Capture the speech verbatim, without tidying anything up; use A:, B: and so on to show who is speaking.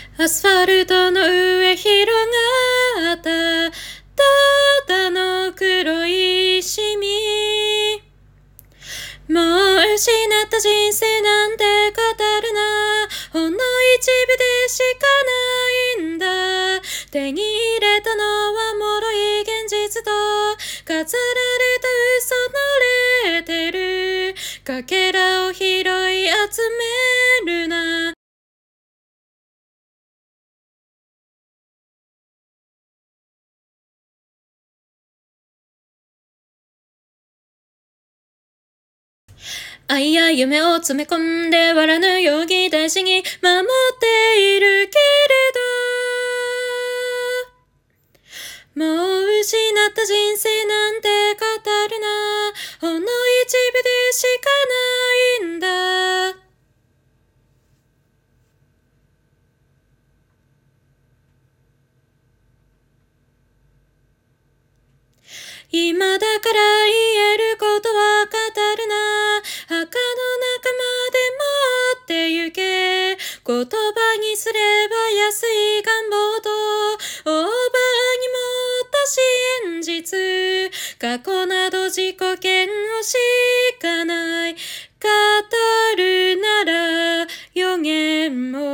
A: アスファルトの上広がったただの黒いシミ。もう失った人生なんて語るな、ほんの一部でしかないんだ。手に入れたのは脆い現実と飾られた嘘のレーテル。かけらを拾い集めるな。愛や夢を詰め込んで割らぬように大事に守っているけれど、もう失った人生なんて語るな、ほんの一部でしかないんだ。今だから言えることは語るな、墓の中まで持って行け。言葉にすれば安い願望とオーバーに持った真実。過去など自己嫌悪しかない。語るなら予言も